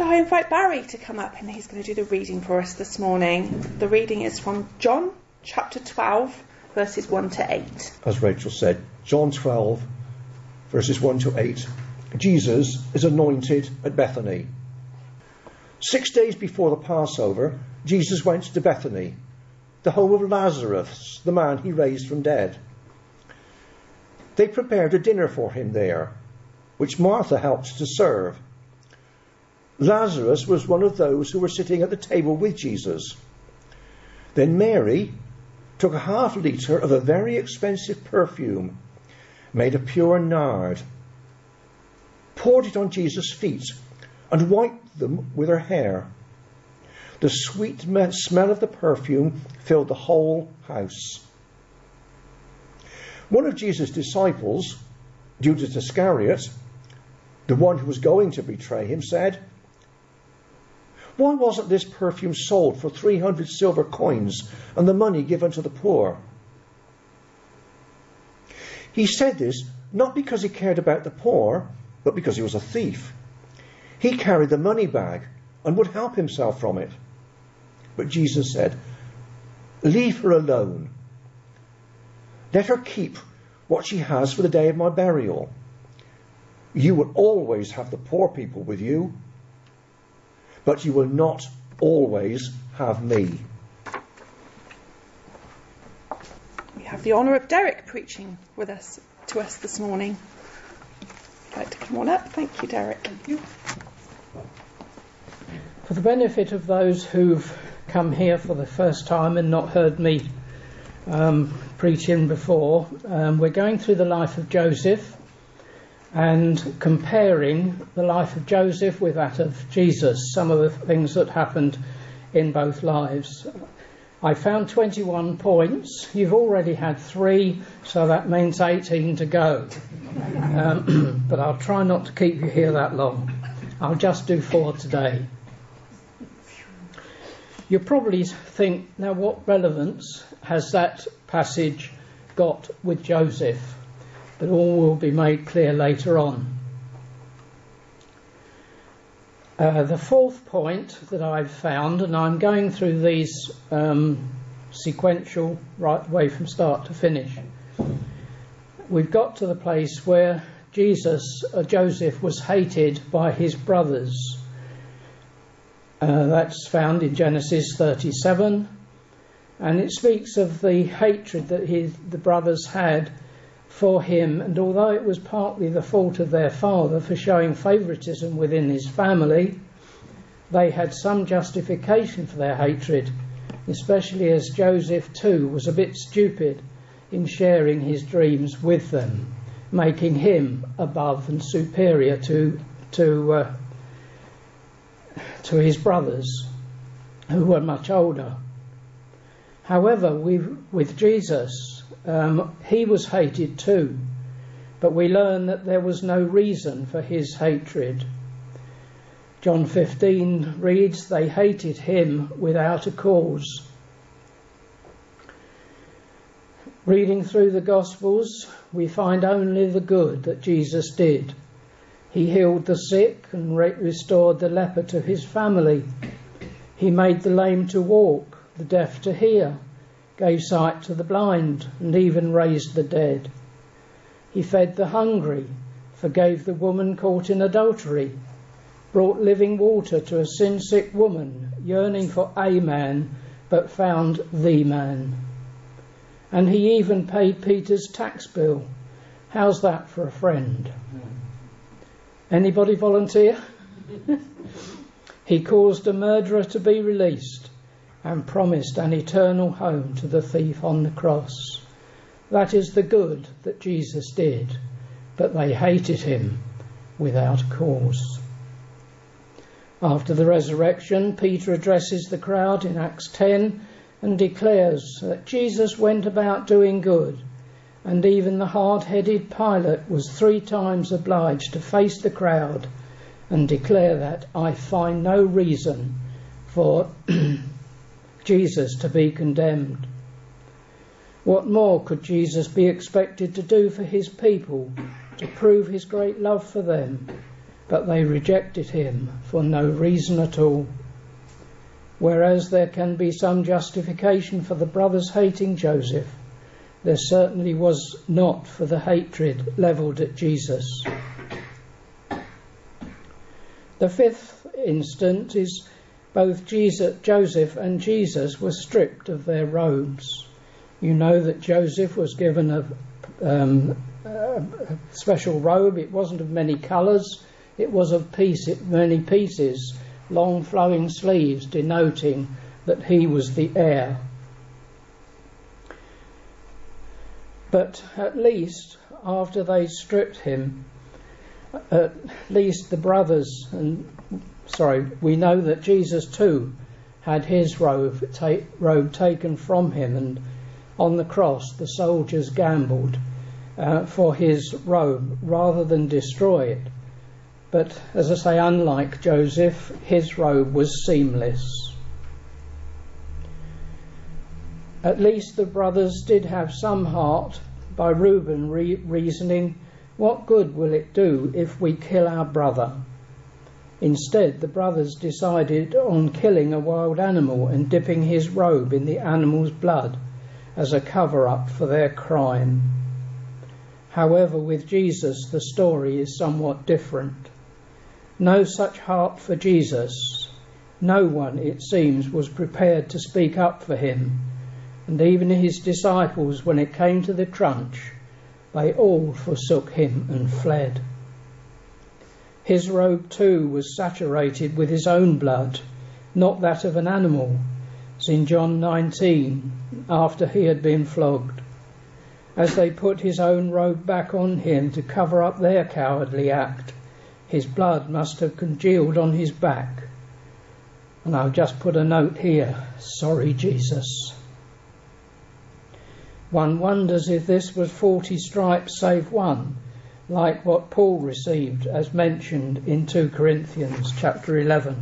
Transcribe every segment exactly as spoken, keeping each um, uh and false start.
I invite Barry to come up, and he's going to do the reading for us this morning. The reading is from John chapter twelve, verses one to eight. As Rachel said, John twelve, verses one to eight. Jesus is anointed at Bethany. Six days before the Passover, Jesus went to Bethany, the home of Lazarus, the man he raised from dead. They prepared a dinner for him there, which Martha helped to serve. Lazarus was one of those who were sitting at the table with Jesus. Then Mary took a half litre of a very expensive perfume made of pure nard, poured it on Jesus' feet, and wiped them with her hair. The sweet smell of the perfume filled the whole house. One of Jesus' disciples, Judas Iscariot, the one who was going to betray him, said, "Why wasn't this perfume sold for three hundred silver coins and the money given to the poor?" He said this not because he cared about the poor, but because he was a thief. He carried the money bag and would help himself from it. But Jesus said, "Leave her alone. Let her keep what she has for the day of my burial. You will always have the poor people with you, but you will not always have me." We have the honour of Derek preaching with us to us this morning. I'd like to come on up. Thank you, Derek. Thank you. For the benefit of those who've come here for the first time and not heard me um, preaching before, um, we're going through the life of Joseph and comparing the life of Joseph with that of Jesus, some of the things that happened in both lives. I found twenty-one points. You've already had three, so that means eighteen to go. Um, but I'll try not to keep you here that long. I'll just do four today. You'll probably think, now what relevance has that passage got with Joseph? But all will be made clear later on. Uh, the fourth point that I've found, and I'm going through these um, sequential right way from start to finish. We've got to the place where Jesus, uh, Joseph was hated by his brothers. Uh, that's found in Genesis thirty-seven, and it speaks of the hatred that his, the brothers had for him, and although it was partly the fault of their father for showing favouritism within his family, they had some justification for their hatred, especially as Joseph too was a bit stupid in sharing his dreams with them, making him above and superior to to uh, to his brothers, who were much older. However, we, with Jesus, um, he was hated too, but we learn that there was no reason for his hatred. John fifteen reads, "They hated him without a cause." Reading through the Gospels, we find only the good that Jesus did. He healed the sick and re- restored the leper to his family. He made the lame to walk, the deaf to hear, gave sight to the blind, and even raised the dead. He fed the hungry, forgave the woman caught in adultery, brought living water to a sin-sick woman, yearning for a man, but found the man. And he even paid Peter's tax bill. How's that for a friend? Anybody volunteer? He caused a murderer to be released and promised an eternal home to the thief on the cross. That is the good that Jesus did, but they hated him without cause. After the resurrection, Peter addresses the crowd in Acts ten and declares that Jesus went about doing good, and even the hard-headed Pilate was three times obliged to face the crowd and declare that I find no reason for Jesus to be condemned. What more could Jesus be expected to do for his people to prove his great love for them but they rejected him for no reason at all. Whereas there can be some justification for the brothers hating Joseph, there certainly was not for the hatred levelled at Jesus. The fifth instance is both Jesus, Joseph and Jesus were stripped of their robes. You know that Joseph was given a, um, a special robe. It wasn't of many colours. It was of piece, many pieces, long flowing sleeves, denoting that he was the heir. But at least after they stripped him, at least the brothers, and sorry, we know that Jesus too had his robe, ta- robe taken from him, and on the cross the soldiers gambled uh, for his robe rather than destroy it. But as I say, unlike Joseph, his robe was seamless. At least the brothers did have some heart, by Reuben re- reasoning, what good will it do if we kill our brother? Instead, the brothers decided on killing a wild animal and dipping his robe in the animal's blood as a cover-up for their crime. However, with Jesus, the story is somewhat different. No such heart for Jesus. No one, it seems, was prepared to speak up for him. And even his disciples, when it came to the crunch, they all forsook him and fled. His robe too was saturated with his own blood, not that of an animal, as in John nineteen, after he had been flogged. As they put his own robe back on him to cover up their cowardly act, his blood must have congealed on his back. And I'll just put a note here, sorry Jesus. One wonders if this was forty stripes save one, like what Paul received as mentioned in two Corinthians chapter eleven.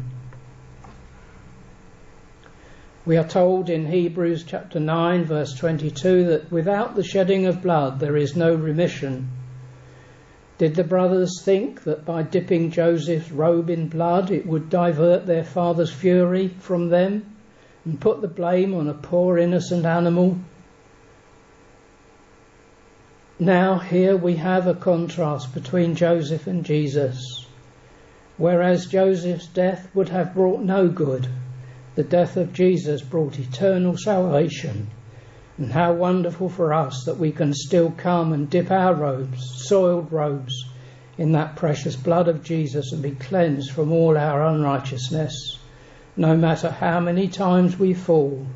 We are told in Hebrews chapter nine verse twenty-two that without the shedding of blood there is no remission. Did the brothers think that by dipping Joseph's robe in blood it would divert their father's fury from them and put the blame on a poor innocent animal? Now here we have a contrast between Joseph and Jesus. Whereas Joseph's death would have brought no good, the death of Jesus brought eternal salvation. And how wonderful for us that we can still come and dip our robes, soiled robes, in that precious blood of Jesus and be cleansed from all our unrighteousness, no matter how many times we fall.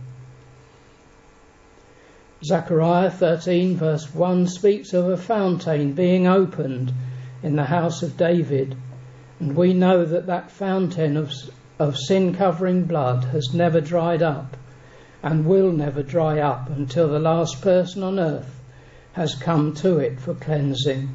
Zechariah thirteen verse one speaks of a fountain being opened in the house of David, and we know that that fountain of, of sin-covering blood has never dried up and will never dry up until the last person on earth has come to it for cleansing.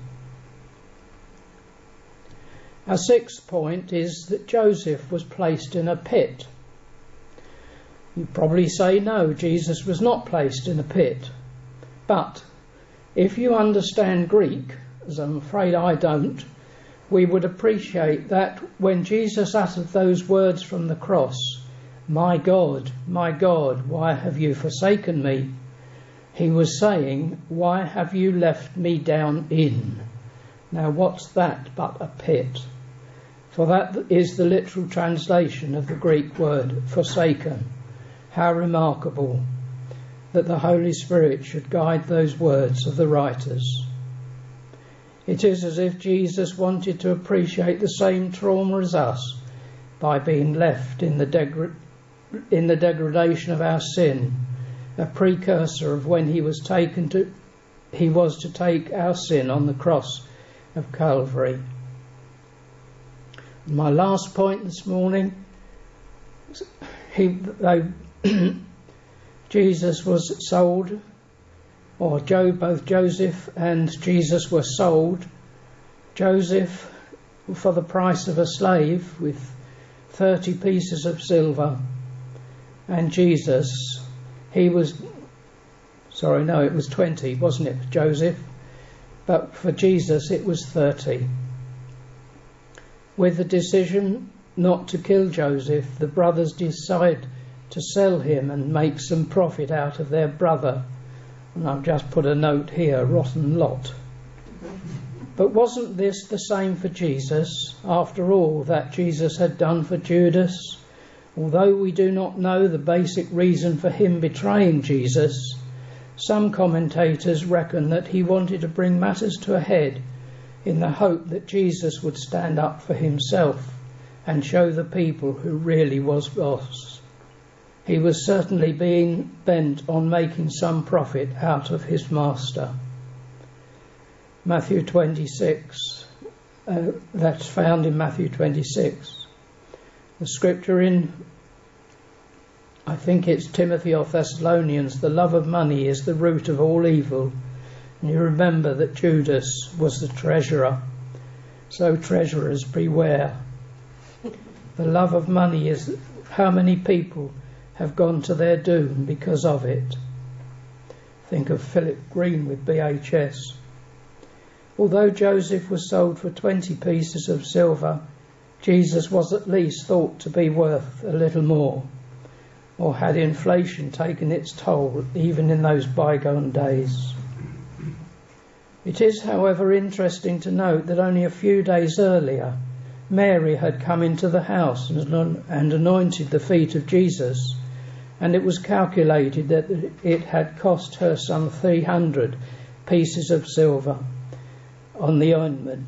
Our sixth point is that Joseph was placed in a pit. You probably say no, Jesus was not placed in a pit. But if you understand Greek, as I'm afraid I don't, we would appreciate that when Jesus uttered those words from the cross, "My God, my God, why have you forsaken me?" he was saying, "Why have you left me down in?" Now what's that but a pit? For that is the literal translation of the Greek word forsaken. How remarkable that the Holy Spirit should guide those words of the writers. It is as if Jesus wanted to appreciate the same trauma as us by being left in the, degra- in the degradation of our sin, a precursor of when he was taken to, he was to take our sin on the cross of Calvary. My last point this morning, he, they, Jesus was sold, or Joe, both Joseph and Jesus were sold. Joseph for the price of a slave with thirty pieces of silver, and Jesus, he was, sorry, no, it was twenty, wasn't it, Joseph? But for Jesus it was thirty. With the decision not to kill Joseph, the brothers decide to sell him and make some profit out of their brother. And I've just put a note here, rotten lot. But wasn't this the same for Jesus? After all that Jesus had done for Judas, although we do not know the basic reason for him betraying Jesus, some commentators reckon that he wanted to bring matters to a head in the hope that Jesus would stand up for himself and show the people who really was boss. He was certainly being bent on making some profit out of his master. Matthew twenty-six, uh, that's found in Matthew twenty-six. The scripture in, I think it's Timothy or Thessalonians, the love of money is the root of all evil. And you remember that Judas was the treasurer. So treasurers, beware. The love of money is how many people have gone to their doom because of it. Think of Philip Green with B H S. Although Joseph was sold for twenty pieces of silver, Jesus was at least thought to be worth a little more. Or had inflation taken its toll even in those bygone days? It is, however, interesting to note that only a few days earlier, Mary had come into the house and anointed the feet of Jesus, and it was calculated that it had cost her some three hundred pieces of silver on the ointment.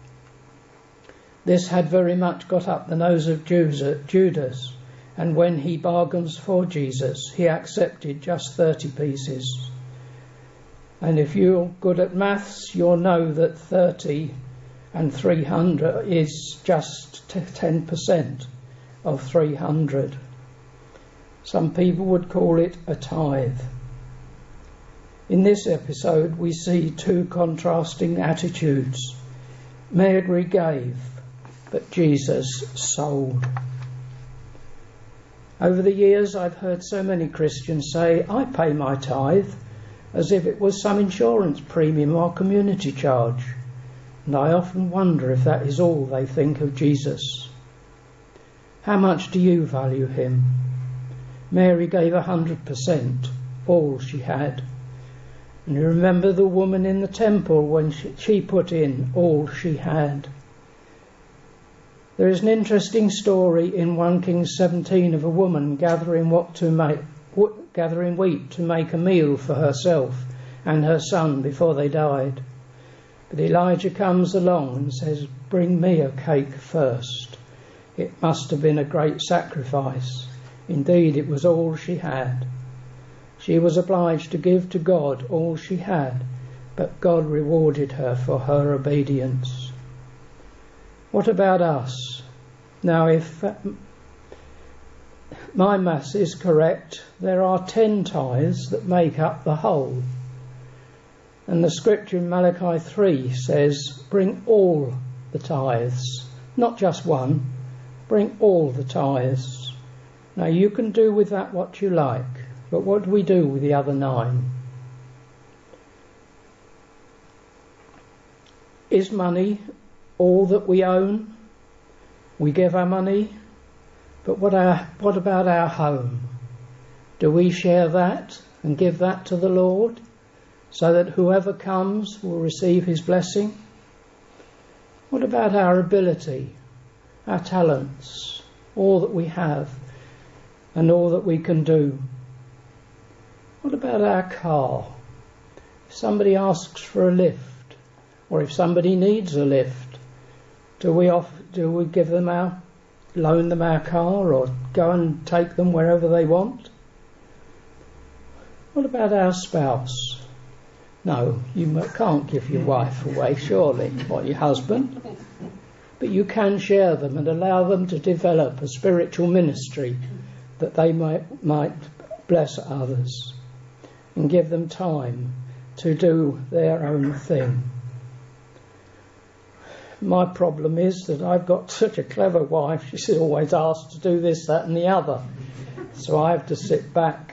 This had very much got up the nose of Judas, and when he bargains for Jesus, he accepted just thirty pieces. And if you're good at maths, you'll know that thirty and three hundred is just ten percent of three hundred. Some people would call it a tithe. In this episode, we see two contrasting attitudes. Mary gave, but Jesus sold. Over the years, I've heard so many Christians say, I pay my tithe, as if it was some insurance premium or community charge. And I often wonder if that is all they think of Jesus. How much do you value him? Mary gave a hundred percent, all she had. And you remember the woman in the temple when she, she put in all she had. There is an interesting story in First Kings seventeen of a woman gathering what to make, gathering wheat to make a meal for herself and her son before they died. But Elijah comes along and says, bring me a cake first. It must have been a great sacrifice. Indeed, it was all she had. She was obliged to give to God all she had, but God rewarded her for her obedience. What about us? Now, if my maths is correct, there are ten tithes that make up the whole. And the scripture in Malachi three says, bring all the tithes, not just one, bring all the tithes. Now you can do with that what you like, but what do we do with the other nine? Is money all that we own? We give our money, but what, our, what about our home? Do we share that and give that to the Lord so that whoever comes will receive his blessing? What about our ability, our talents, all that we have and all that we can do? What about our car? If somebody asks for a lift, or if somebody needs a lift, do we off, do we give them our, loan them our car, or go and take them wherever they want? What about our spouse? No, you can't give your wife away, surely, or your husband. But you can share them and allow them to develop a spiritual ministry that they might, might bless others and give them time to do their own thing. My problem is that I've got such a clever wife, she's always asked to do this, that and the other. So I have to sit back.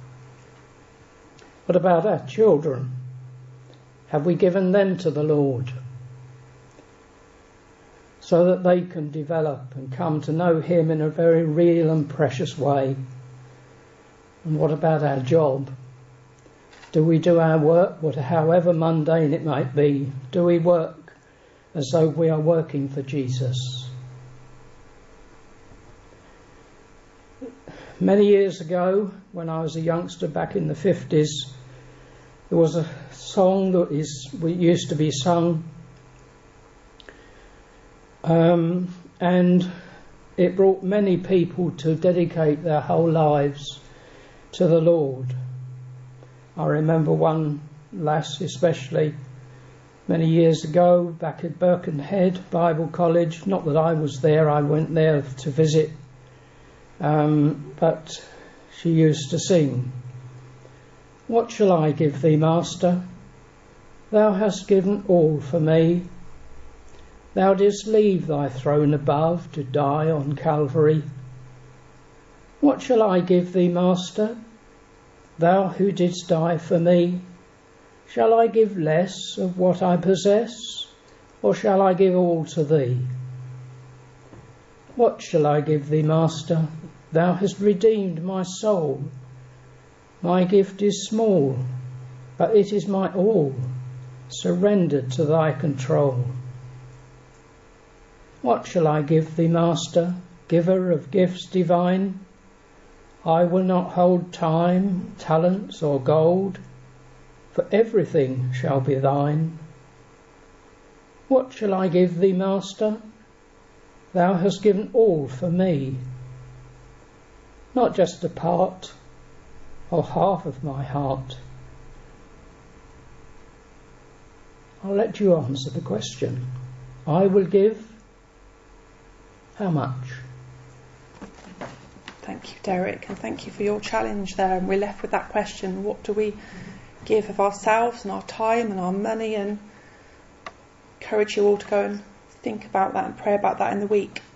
What about our children? Have we given them to the Lord? so that they can develop and come to know him in a very real and precious way. And what about our job? Do we do our work, however mundane it might be? Do we work as though we are working for Jesus? Many years ago, when I was a youngster back in the fifties, there was a song that is used to be sung, um, and it brought many people to dedicate their whole lives to the Lord. I remember one lass especially many years ago back at Birkenhead Bible College. Not that I was there, I went there to visit, um, but she used to sing, "What shall I give thee, Master? Thou hast given all for me. Thou didst leave thy throne above to die on Calvary. What shall I give thee, Master? Thou who didst die for me. Shall I give less of what I possess, or shall I give all to thee? What shall I give thee, Master? Thou hast redeemed my soul. My gift is small, but it is my all, surrendered to thy control. What shall I give thee, Master, giver of gifts divine? I will not hold time, talents, or gold, for everything shall be thine. What shall I give thee, Master? Thou hast given all for me, not just a part or half of my heart. I'll let you answer the question. I will give how much? Thank you, Derek, and thank you for your challenge there. And we're left with that question: what do we give of ourselves and our time and our money? And encourage you all to go and think about that and pray about that in the week.